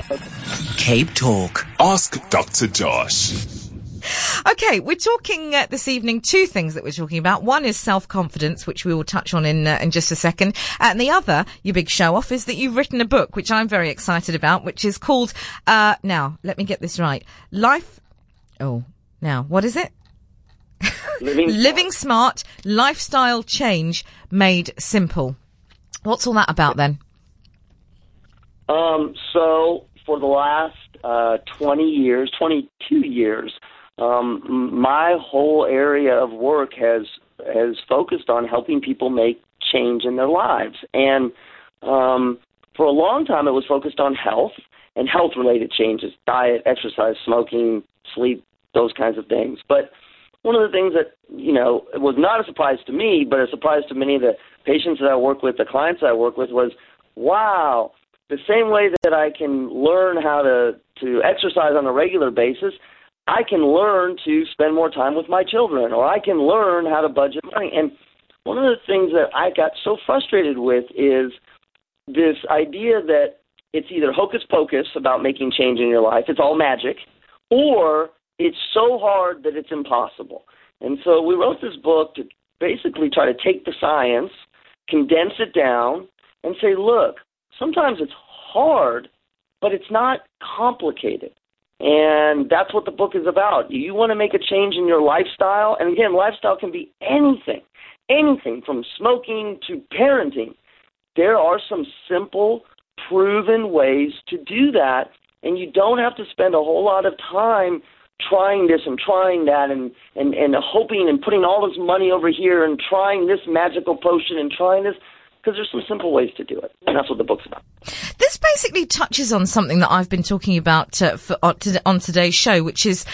Cape Talk. Ask Dr. Josh. Okay, we're talking this evening, two things that we're talking about. One is self-confidence, which we will touch on in just a second. And the other, your big show-off, is that you've written a book, which I'm very excited about, which is called, now, let me get this right. What is it? Living Smart, Lifestyle Change Made Simple. What's all that about then? So for the last 22 years, my whole area of work has focused on helping people make change in their lives. And for a long time, it was focused on health and health-related changes, diet, exercise, smoking, sleep, those kinds of things. But one of the things that, it was not a surprise to me, but a surprise to many of the patients that I work with, the clients that I work with, was, wow, the same way that I can learn how to exercise on a regular basis, I can learn to spend more time with my children, or I can learn how to budget money. And one of the things that I got so frustrated with is this idea that it's either hocus pocus about making change in your life, it's all magic, or it's so hard that it's impossible. And so we wrote this book to basically try to take the science, condense it down, and say, look, sometimes it's hard, but it's not complicated. And that's what the book is about. You want to make a change in your lifestyle, and again, lifestyle can be anything from smoking to parenting. There are some simple, proven ways to do that, and you don't have to spend a whole lot of time trying this and trying that and hoping and putting all this money over here and trying this magical potion and trying this, because there's some simple ways to do it, and that's what the book's about. This basically touches on something that I've been talking about on today's show, which is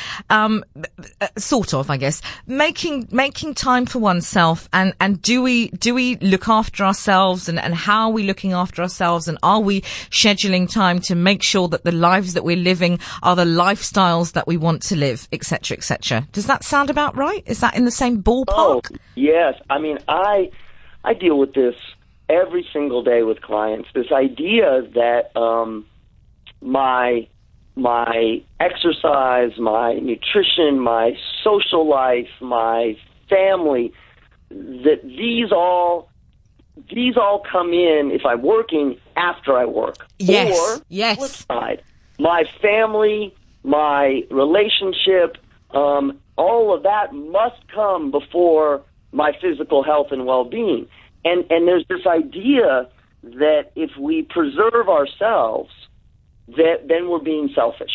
sort of, I guess, making time for oneself, and do we look after ourselves, and how are we looking after ourselves, and are we scheduling time to make sure that the lives that we're living are the lifestyles that we want to live, etc., etc. Does that sound about right? Is that in the same ballpark? Oh, yes. I mean, I deal with this every single day with clients, this idea that my exercise, my nutrition, my social life, my family, that these all come in if I'm working after I work. Yes. Or yes. Flip side, my family, my relationship, all of that must come before my physical health and well-being. And there's this idea that if we preserve ourselves, that then we're being selfish.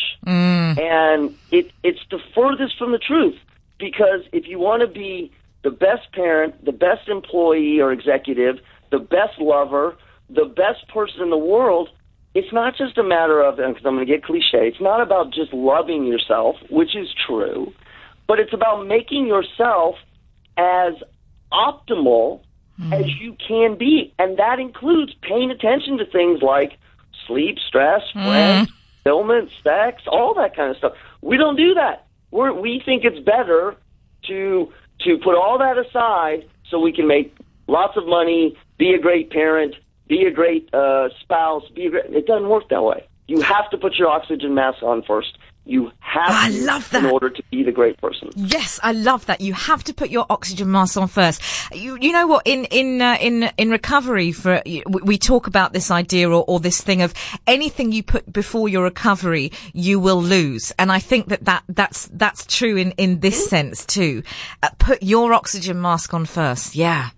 And it's the furthest from the truth, because if you want to be the best parent, the best employee or executive, the best lover, the best person in the world, it's not just a matter of, because I'm going to get cliche, it's not about just loving yourself, which is true, but it's about making yourself as optimal as you can be. And that includes paying attention to things like sleep, stress, friends, fulfillment, sex, all that kind of stuff. We don't do that. We think it's better to put all that aside so we can make lots of money, be a great parent, be a great spouse. It doesn't work that way. You have to put your oxygen mask on first. You have to, love that. in order to be the great person. Yes, I love that. You have to put your oxygen mask on first. You know what? In recovery, we talk about this idea or this thing of anything you put before your recovery, you will lose. And I think that's true in this sense too. Put your oxygen mask on first. Yeah.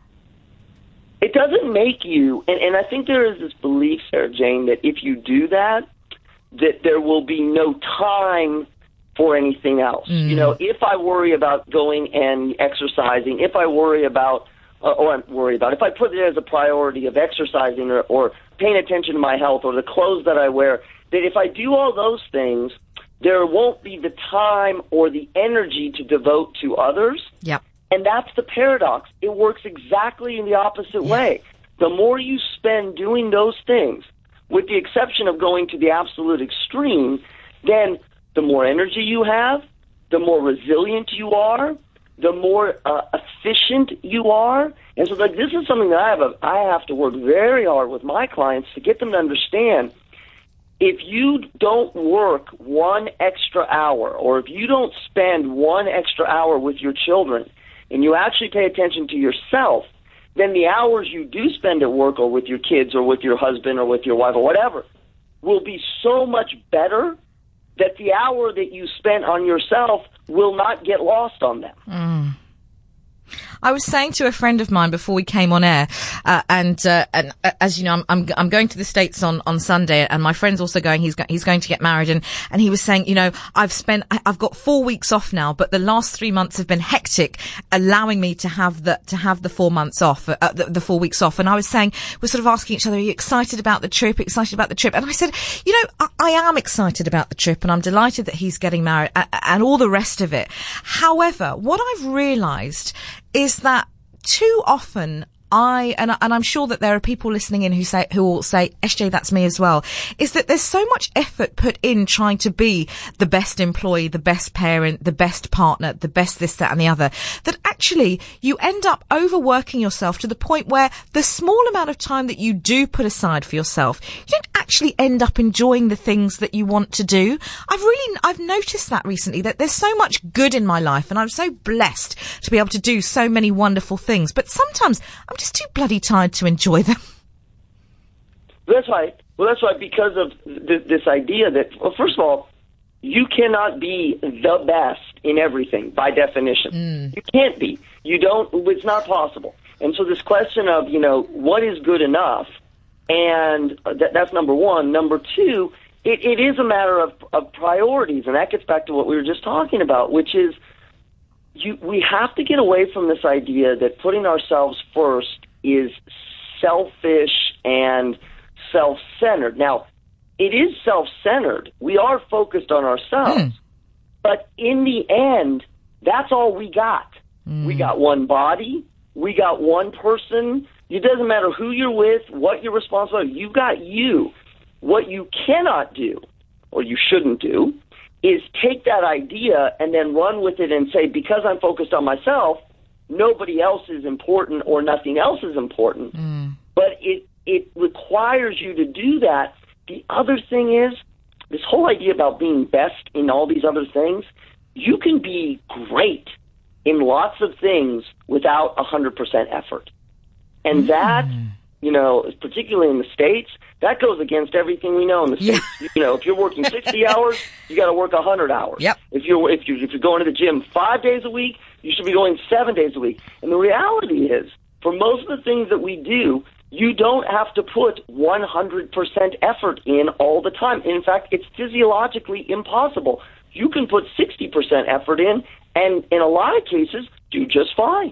It doesn't make you, and I think there is this belief, Sarah Jane, that if you do that there will be no time for anything else. If I worry about going and exercising, if I worry about, if I put it as a priority of exercising or paying attention to my health or the clothes that I wear, that if I do all those things, there won't be the time or the energy to devote to others. Yep. And that's the paradox. It works exactly in the opposite way. The more you spend doing those things, with the exception of going to the absolute extreme, then the more energy you have, the more resilient you are, the more efficient you are. And so this is something that I have to work very hard with my clients to get them to understand. if you don't work 1 extra hour, or if you don't spend 1 extra hour with your children, and you actually pay attention to yourself, then the hours you do spend at work or with your kids or with your husband or with your wife or whatever will be so much better that the hour that you spent on yourself will not get lost on them. I was saying to a friend of mine before we came on air, and as you know, I'm going to the States on Sunday, and my friend's also going. He's going to get married, and he was saying, you know, I've got 4 weeks off now, but the last 3 months have been hectic, allowing me to have the 4 months off, the 4 weeks off. And I was saying, we're sort of asking each other, are you excited about the trip? Excited about the trip? And I said, you know, I am excited about the trip, and I'm delighted that he's getting married and all the rest of it. However, what I've realised is that too often and I'm sure that there are people listening in who will say, SJ, that's me as well, is that there's so much effort put in trying to be the best employee, the best parent, the best partner, the best this, that and the other, that actually you end up overworking yourself to the point where the small amount of time that you do put aside for yourself, you don't actually end up enjoying the things that you want to do. I've noticed that recently, that there's so much good in my life, and I'm so blessed to be able to do so many wonderful things, but sometimes I'm just too bloody tired to enjoy them. That's right. Well, that's right, because of this idea that, well, first of all, you cannot be the best in everything by definition. You can't be. It's not possible. And so this question of, you know, what is good enough, and that's number one. Number two, it is a matter of priorities, and that gets back to what we were just talking about, which is we have to get away from this idea that putting ourselves first is selfish and self-centered. Now, it is self-centered. We are focused on ourselves. But in the end, that's all we got. We got one body. We got one person. It doesn't matter who you're with, what you're responsible for. You got you. What you cannot do, or you shouldn't do, is take that idea and then run with it and say, because I'm focused on myself, nobody else is important or nothing else is important. But it requires you to do that. The other thing is, this whole idea about being best in all these other things, you can be great in lots of things without 100% effort. And that, you know, particularly in the States, that goes against everything we know in the States. You know, if you're working 60 hours, you got to work 100 hours. If you're going to the gym 5 days a week, you should be going 7 days a week. And the reality is, for most of the things that we do, you don't have to put 100% effort in all the time. In fact, it's physiologically impossible. You can put 60% effort in, and in a lot of cases, do just fine.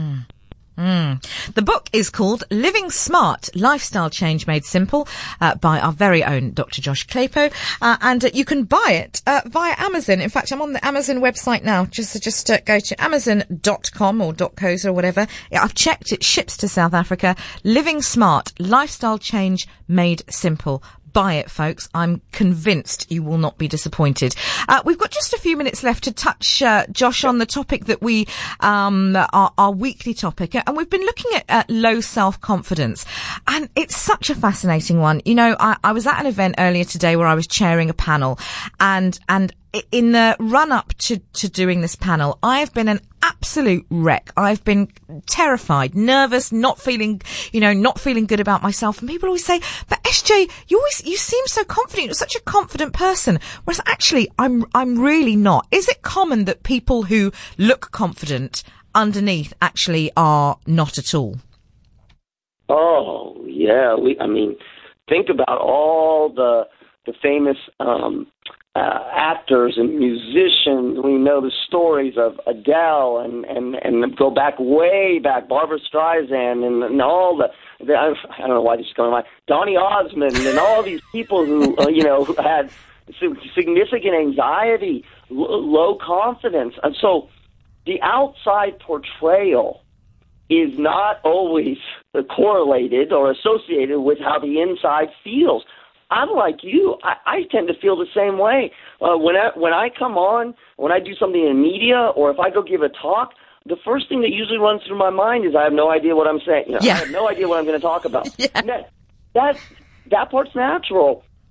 The book is called Living Smart, Lifestyle Change Made Simple, by our very own Dr. Josh Claypo, and you can buy it via Amazon. In fact, I'm on the Amazon website now. Just go to amazon.com or .co or whatever. Yeah, I've checked. It ships to South Africa. Living Smart, Lifestyle Change Made Simple. Buy it, folks. I'm convinced you will not be disappointed. We've got just a few minutes left to touch, Josh, on the topic that we, our weekly topic. And we've been looking at low self-confidence. And it's such a fascinating one. You know, I was at an event earlier today where I was chairing a panel, and in the run-up to doing this panel, I have been an absolute wreck. I've been terrified, nervous, not feeling good about myself. And people always say, but SJ, you seem so confident. You're such a confident person. Whereas actually, I'm really not. Is it common that people who look confident underneath actually are not at all? Oh, yeah. Think about all the famous actors and musicians. We know the stories of Adele and go way back, Barbra Streisand and all the I don't know why this is going on. Donny Osmond and all these people who who had significant anxiety, low confidence, and so the outside portrayal is not always correlated or associated with how the inside feels. I'm like you. I tend to feel the same way. When I come on, when I do something in media, or if I go give a talk, the first thing that usually runs through my mind is I have no idea what I'm saying. I have no idea what I'm going to talk about. That part's natural.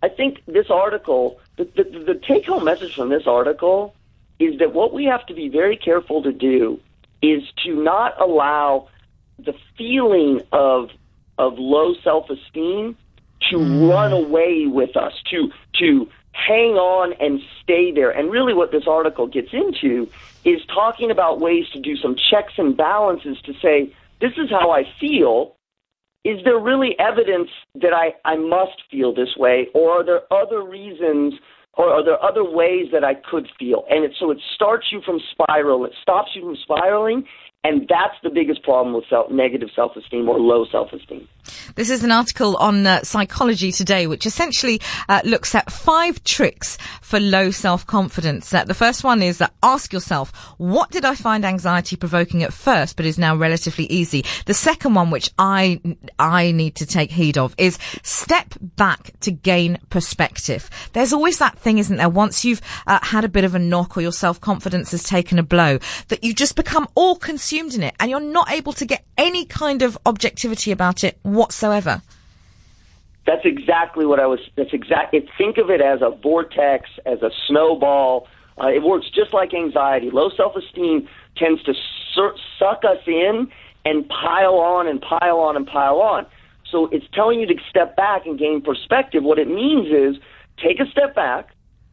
I think this article, the take-home message from this article is that what we have to be very careful to do is to not allow the feeling of low self-esteem to run away with us, to hang on and stay there. And really what this article gets into is talking about ways to do some checks and balances to say, this is how I feel. Is there really evidence that I must feel this way, or are there other reasons, or are there other ways that I could feel? And so it starts you from spiral. It stops you from spiraling, and that's the biggest problem with negative self-esteem or low self-esteem. This is an article on Psychology Today, which essentially looks at 5 tricks for low self-confidence. The first one is ask yourself, what did I find anxiety provoking at first but is now relatively easy? The second one, which I need to take heed of, is step back to gain perspective. There's always that thing, isn't there, once you've had a bit of a knock or your self-confidence has taken a blow, that you just become all consumed in it and you're not able to get any kind of objectivity about it whatsoever. That's exactly what think of it as a vortex, as a snowball. It works just like anxiety. Low self-esteem tends to suck us in and pile on and pile on and pile on. So it's telling you to step back and gain perspective. What it means is take a step back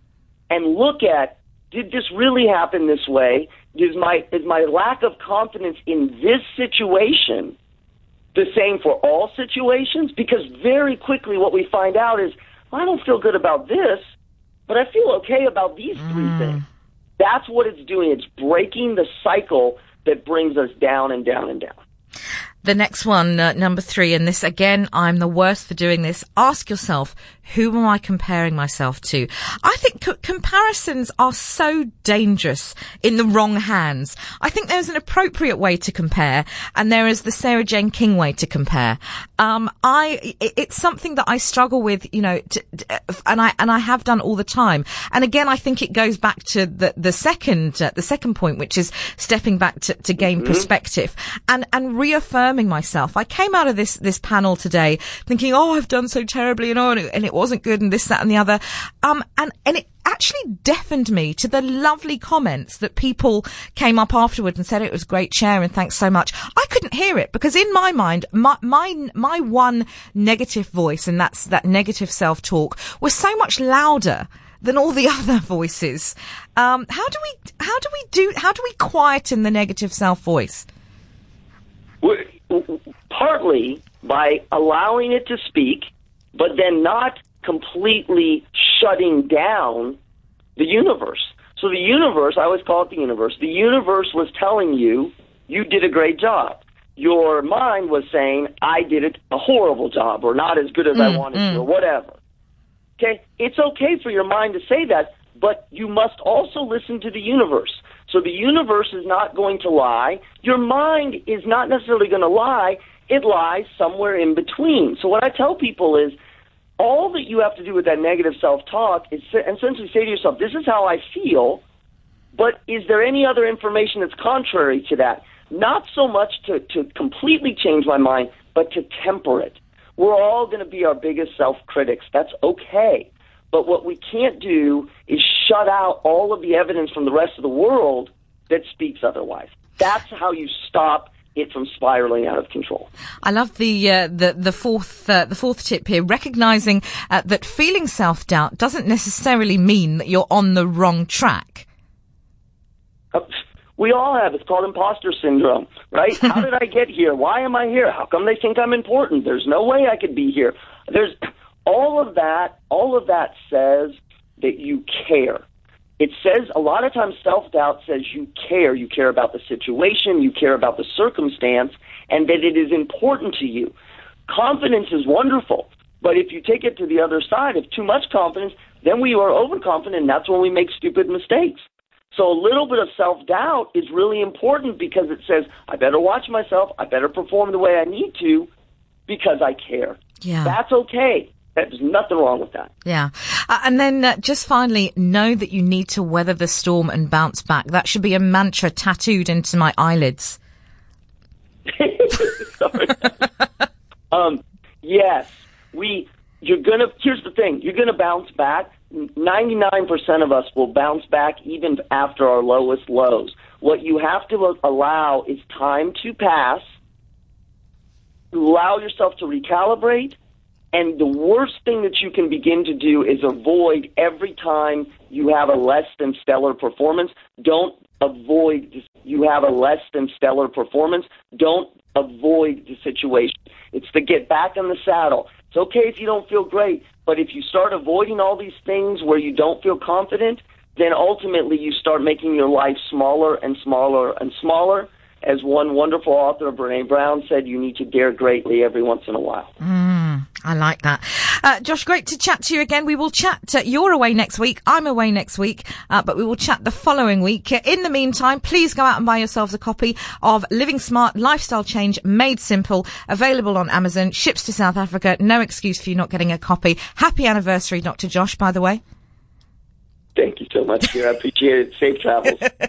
and look at, did this really happen this way? Is my lack of confidence in this situation the same for all situations? Because very quickly what we find out is, I don't feel good about this, but I feel okay about these 3 things. That's what it's doing. It's breaking the cycle that brings us down and down and down. The next one, number 3, and this again, I'm the worst for doing this. Ask yourself, who am I comparing myself to? I think comparisons are so dangerous in the wrong hands. I think there's an appropriate way to compare, and there is the Sarah Jane King way to compare. It's something that I struggle with, and I have done all the time. And again, I think it goes back to the second point, which is stepping back to gain perspective and reaffirming myself. I came out of this panel today thinking, I've done so terribly, and it wasn't good, and this, that, and the other. And it actually deafened me to the lovely comments that people came up afterward and said it was great share and thanks so much. I couldn't hear it because in my mind, my one negative voice, and that's that negative self-talk, was so much louder than all the other voices. How do we quieten the negative self-voice? Partly by allowing it to speak, but then not completely shutting down the universe. So the universe, I always call it the universe was telling you, you did a great job. Your mind was saying, I did a horrible job, or not as good as I wanted to, or whatever. Okay? It's okay for your mind to say that, but you must also listen to the universe. So the universe is not going to lie. Your mind is not necessarily going to lie. It lies somewhere in between. So what I tell people is, all that you have to do with that negative self-talk is essentially say to yourself, this is how I feel, but is there any other information that's contrary to that? Not so much to completely change my mind, but to temper it. We're all going to be our biggest self-critics. That's okay. But what we can't do is shut out all of the evidence from the rest of the world that speaks otherwise. That's how you stop it from spiraling out of control. I love the fourth tip here, recognizing that feeling self-doubt doesn't necessarily mean that you're on the wrong track. We all have. It's called imposter syndrome, right? How did I get here? Why am I here? How come they think I'm important? There's no way I could be here. There's all of that says that you care. It says, a lot of times self-doubt says you care about the situation, you care about the circumstance, and that it is important to you. Confidence is wonderful, but if you take it to the other side of too much confidence, then we are overconfident, and that's when we make stupid mistakes. So a little bit of self-doubt is really important because it says, I better watch myself, I better perform the way I need to because I care. Yeah. That's okay. There's nothing wrong with that. Yeah. And then just finally, know that you need to weather the storm and bounce back. That should be a mantra tattooed into my eyelids. Sorry. Yes. here's the thing, you're gonna bounce back. 99% of us will bounce back even after our lowest lows. What you have to allow is time to pass, allow yourself to recalibrate, and the worst thing that you can begin to do is avoid every time you have a less than stellar performance. Don't avoid you have a less than stellar performance. Don't avoid the situation. It's to get back on the saddle. It's okay if you don't feel great, but if you start avoiding all these things where you don't feel confident, then ultimately you start making your life smaller and smaller and smaller. As one wonderful author, Brené Brown, said, you need to dare greatly every once in a while. I like that. Josh, great to chat to you again. We will chat. You're away next week. I'm away next week. But we will chat the following week. In the meantime, please go out and buy yourselves a copy of Living Smart, Lifestyle Change Made Simple, available on Amazon, ships to South Africa. No excuse for you not getting a copy. Happy anniversary, Dr. Josh, by the way. Thank you so much, dear. I appreciate it. Safe travels.